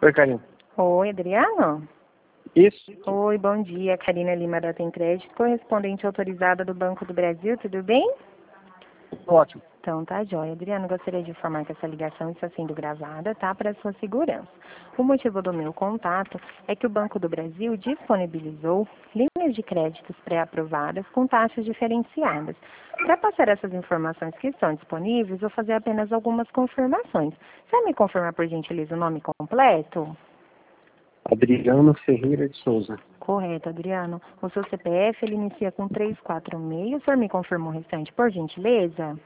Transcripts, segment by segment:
Oi, Karina. Oi, Adriano? Isso. Oi, bom dia. Karina Lima da Tem Crédito, correspondente autorizada do Banco do Brasil, tudo bem? Ótimo. Então tá jóia. Adriano, gostaria de informar que essa ligação está sendo gravada, tá? Para sua segurança. O motivo do meu contato é que o Banco do Brasil disponibilizou linhas de créditos pré-aprovadas com taxas diferenciadas. Para passar essas informações que estão disponíveis, vou fazer apenas algumas confirmações. Você vai me confirmar, por gentileza, o nome completo? Adriano Ferreira de Souza. Correto, Adriano. O seu CPF, ele inicia com 346. O senhor me confirma o restante, por gentileza?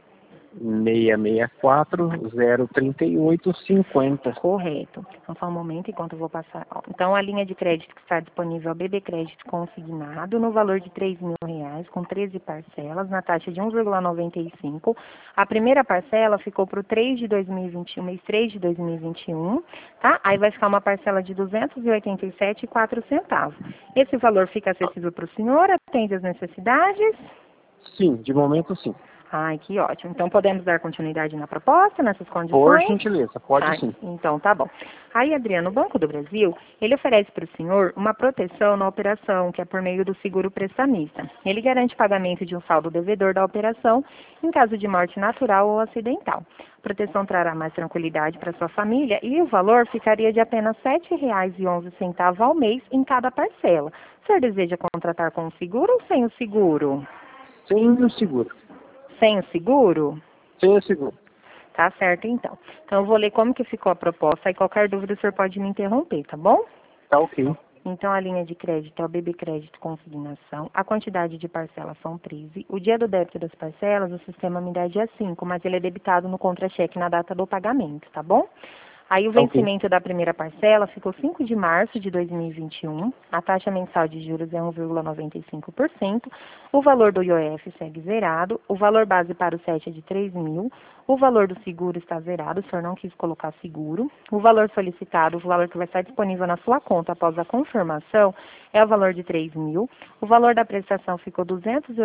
664-038-50. Correto. Então, só um momento enquanto eu vou passar. Ó, então, a linha de crédito que está disponível é o BB Crédito consignado no valor de R$ 3.000, com 13 parcelas, na taxa de 1,95. A primeira parcela ficou para o 3 de 2021, mês 3 de 2021, tá? Aí vai ficar uma parcela de R$ 287,04. Esse valor fica acessível para o senhor? Atende às necessidades? Sim, de momento sim. Ai, que ótimo. Então, podemos dar continuidade na proposta, nessas Por condições? gentileza, pode sim. Então, tá bom. Aí, Adriano, o Banco do Brasil, ele oferece para o senhor uma proteção na operação, que é por meio do seguro prestamista. Ele garante pagamento de um saldo devedor da operação em caso de morte natural ou acidental. A proteção trará mais tranquilidade para sua família e o valor ficaria de apenas R$ 7,11 ao mês em cada parcela. O senhor deseja contratar com o seguro ou sem o seguro? Sem o seguro. Sem o seguro? Sem o seguro. Tá certo, então. Então, eu vou ler como que ficou a proposta e qualquer dúvida o senhor pode me interromper, tá bom? Tá ok. Então, a linha de crédito é o BB Crédito Consignação. A quantidade de parcelas são 13. O dia do débito das parcelas, o sistema me dá dia 5, mas ele é debitado no contra-cheque na data do pagamento, tá bom? Aí o Tá ok. vencimento da primeira parcela ficou 5 de março de 2021. A taxa mensal de juros é 1,95%. O valor do IOF segue zerado. O valor base para o 7 é de 3.000. O valor do seguro está zerado, o senhor não quis colocar seguro. O valor solicitado, o valor que vai estar disponível na sua conta após a confirmação, é o valor de 3.000. O valor da prestação ficou R$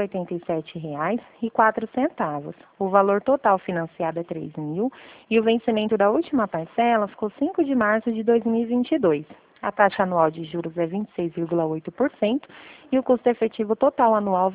287,04. O valor total financiado é 3.000. E o vencimento da última parcela ficou 5 de março de 2022. A taxa anual de juros é 26,8% e o custo efetivo total anual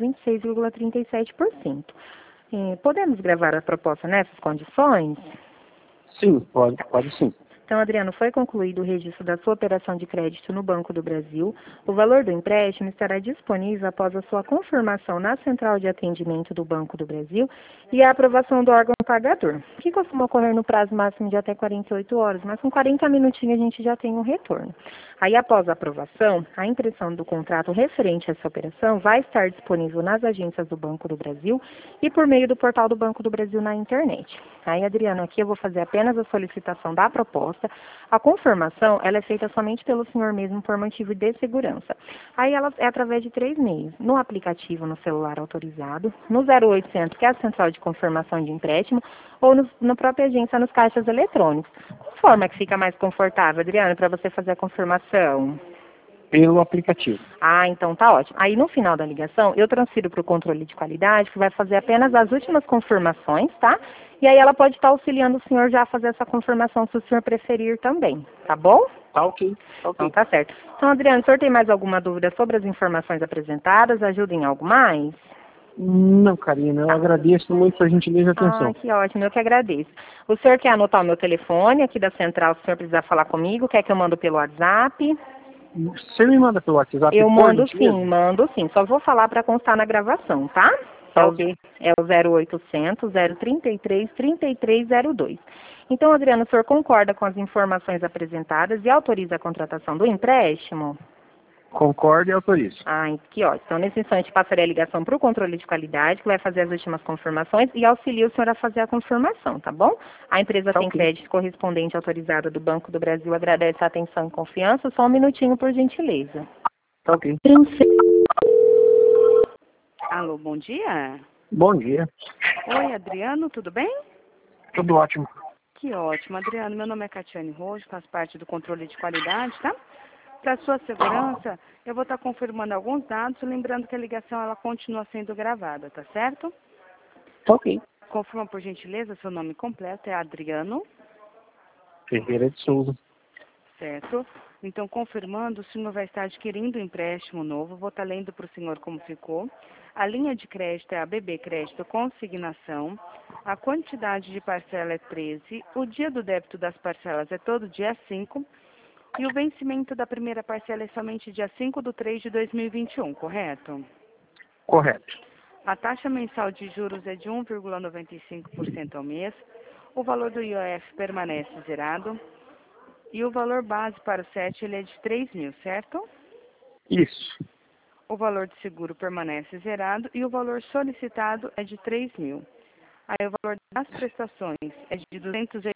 26,37%. Podemos gravar a proposta nessas condições? Sim, pode sim. Então, Adriano, foi concluído o registro da sua operação de crédito no Banco do Brasil. O valor do empréstimo estará disponível após a sua confirmação na Central de Atendimento do Banco do Brasil e a aprovação do órgão pagador, que costuma ocorrer no prazo máximo de até 48 horas, mas com 40 minutinhos a gente já tem um retorno. Aí, após a aprovação, a impressão do contrato referente a essa operação vai estar disponível nas agências do Banco do Brasil e por meio do portal do Banco do Brasil na internet. Aí, Adriano, aqui eu vou fazer apenas a solicitação da proposta. A confirmação, ela é feita somente pelo senhor mesmo por motivo de segurança. Aí ela é através de 3 meios: no aplicativo, no celular autorizado, no 0800, que é a central de confirmação de empréstimo, ou na própria agência, nos caixas eletrônicos. Qual forma que fica mais confortável, Adriano, para você fazer a confirmação? Pelo aplicativo. Ah, então tá ótimo. Aí no final da ligação, eu transfiro para o controle de qualidade, que vai fazer apenas as últimas confirmações, tá? E aí ela pode estar auxiliando o senhor já a fazer essa confirmação, se o senhor preferir também, tá bom? Tá ok. Tá ok. Então tá certo. Então, Adriano, o senhor tem mais alguma dúvida sobre as informações apresentadas? Ajuda em algo mais? Não, Karina, eu agradeço muito a gentileza e atenção. Ah, que ótimo, eu que agradeço. O senhor quer anotar o meu telefone aqui da central, se o senhor precisar falar comigo? Quer que eu mando pelo WhatsApp? Você me manda pelo WhatsApp, Eu por mando gentileza? sim, mando sim. Só vou falar para constar na gravação, tá? Tá ok. É o 0800 033 3302. Então, Adriano, o senhor concorda com as informações apresentadas e autoriza a contratação do empréstimo? Concordo e autorizo. Ah, que ótimo. Então, nesse instante, passarei a ligação para o controle de qualidade, que vai fazer as últimas confirmações e auxilia o senhor a fazer a confirmação, tá bom? A empresa Tá Tem ok. Crédito Correspondente autorizada do Banco do Brasil agradece a atenção e confiança. Só um minutinho, por gentileza. Tá ok. Alô, bom dia. Bom dia. Oi, Adriano, tudo bem? Tudo ótimo. Que ótimo, Adriano. Meu nome é Catiane Rojo, faço parte do controle de qualidade, tá? Para sua segurança, eu vou estar confirmando alguns dados, lembrando que a ligação ela continua sendo gravada, tá certo? Tá ok. Confirma, por gentileza, seu nome completo é Adriano. Ferreira de Souza. Certo? Então, confirmando, o senhor vai estar adquirindo um empréstimo novo. Vou estar lendo para o senhor como ficou. A linha de crédito é a BB Crédito Consignação. A quantidade de parcela é 13. O dia do débito das parcelas é todo dia 5. E o vencimento da primeira parcela é somente dia 5/3/2021, correto? Correto. A taxa mensal de juros é de 1,95% ao mês. O valor do IOF permanece zerado. E o valor base para o SET ele é de 3.000, certo? Isso. O valor de seguro permanece zerado e o valor solicitado é de 3.000. Aí o valor das prestações é de R$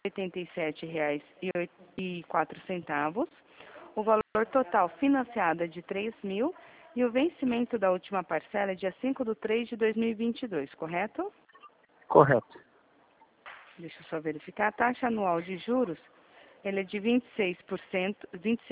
287,04. O valor total financiado é de 3.000 e o vencimento da última parcela é dia 5/3/2022, correto? Correto. Deixa eu só verificar. A taxa anual de juros ele é de 26%,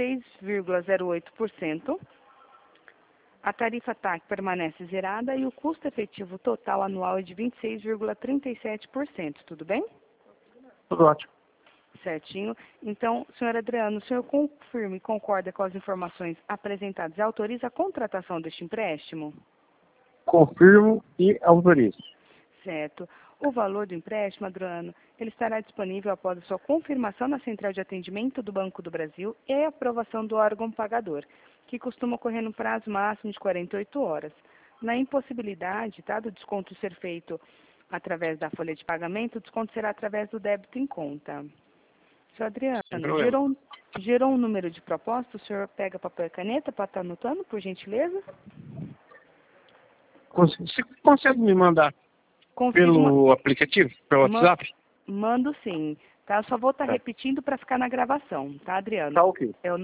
26,08%. A tarifa TAC permanece zerada e o custo efetivo total anual é de 26,37%. Tudo bem? Tudo ótimo. Certinho. Então, senhor Adriano, o senhor confirma e concorda com as informações apresentadas e autoriza a contratação deste empréstimo? Confirmo e autorizo. Certo. O valor do empréstimo, Adriano, ele estará disponível após a sua confirmação na Central de Atendimento do Banco do Brasil e a aprovação do órgão pagador, que costuma ocorrer no prazo máximo de 48 horas. Na impossibilidade, tá, do desconto ser feito através da folha de pagamento, o desconto será através do débito em conta. Senhor Adriano, gerou um número de proposta, o senhor pega papel e caneta para estar anotando, por gentileza? Você consegue me mandar pelo aplicativo, pelo WhatsApp? Mando sim, tá? Eu só vou estar repetindo para ficar na gravação, tá, Adriano? Tá ok. É o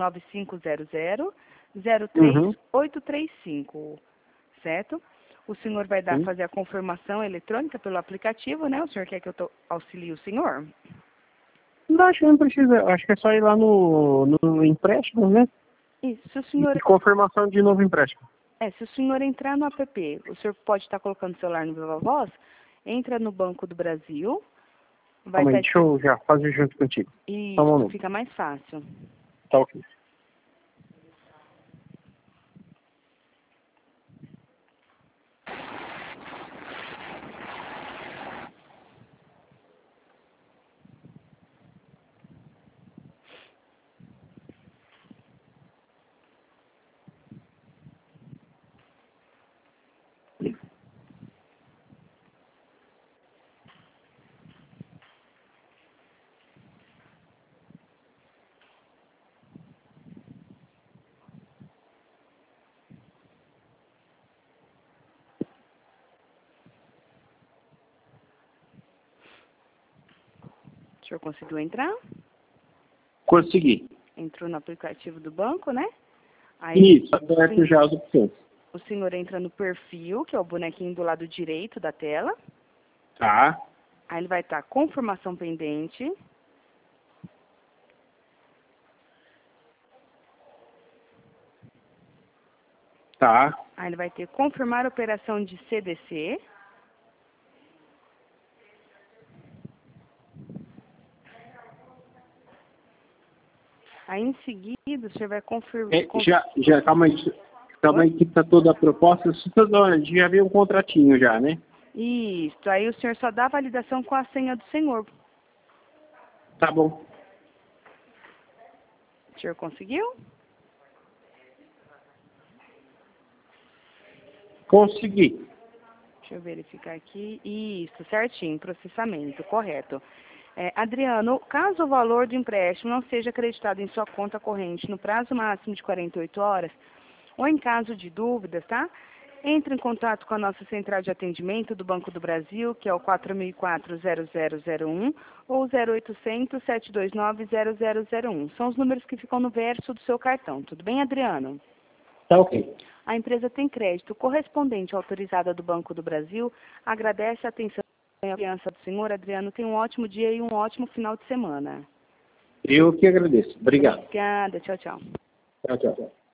9500-03835, certo? O senhor vai fazer a confirmação eletrônica pelo aplicativo, né? O senhor quer que eu auxilie o senhor? Não, acho que não precisa. Acho que é só ir lá no empréstimo, né? Isso, se o senhor... E confirmação de novo empréstimo. Se o senhor entrar no app, o senhor pode estar colocando o celular no Viva Voz, entra no Banco do Brasil, vai Calma aí, deixa eu já fazer junto contigo. Isso, fica mais fácil. Tá ok. O senhor conseguiu entrar? Consegui. Entrou no aplicativo do banco, né? Aí, isso, aberto já as opções. O senhor entra no perfil, que é o bonequinho do lado direito da tela. Tá. Aí ele vai estar confirmação pendente. Tá. Aí ele vai ter confirmar operação de CDC. Aí em seguida o senhor vai confirmar. Calma aí que tá toda a proposta. Já veio um contratinho já, né? Isso, aí o senhor só dá a validação com a senha do senhor. Tá bom. O senhor conseguiu? Consegui. Deixa eu verificar aqui. Isso, certinho, processamento, correto. Adriano, caso o valor do empréstimo não seja acreditado em sua conta corrente no prazo máximo de 48 horas, ou em caso de dúvidas, tá? Entre em contato com a nossa central de atendimento do Banco do Brasil, que é o 4004-0001 ou 0800-729-0001. São os números que ficam no verso do seu cartão. Tudo bem, Adriano? Tá ok. A empresa Tem Crédito correspondente autorizada do Banco do Brasil agradece a atenção e a confiança do senhor. Adriano, tenha um ótimo dia e um ótimo final de semana. Eu que agradeço. Obrigado. Obrigada. Tchau, tchau. Tchau, tchau.